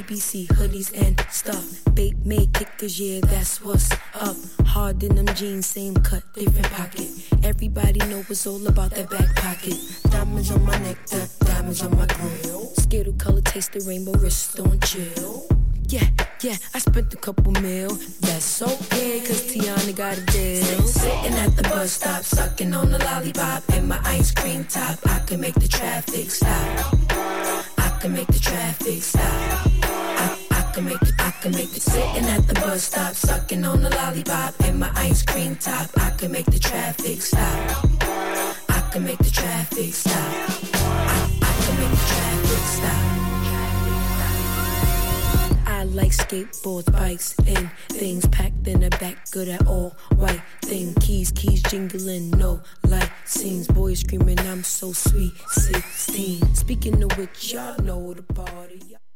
BBC hoodies and stuff. Babe made kickers, yeah, that's what's up. Hard in them jeans, same cut, different pocket. Everybody know it's all about that back pocket. Diamonds on my neck, diamonds on my grill. Skittle color, taste the rainbow, wrist on chill. Yeah, I spent a couple mil. That's okay, cause Tiana got a deal. Sitting at the bus stop, sucking on the lollipop and my ice cream top. I can make the traffic stop. I can make the traffic stop. I can make the sitting at the bus stop, sucking on the lollipop and my ice cream top. I can make the traffic stop. I can make the traffic stop. I can make the traffic stop. I like skateboards, bikes, and things packed in the back, good at all white thing. Keys jingling, no light scenes. Boys screaming, I'm so sweet, 16. Speaking of which, y'all know the party.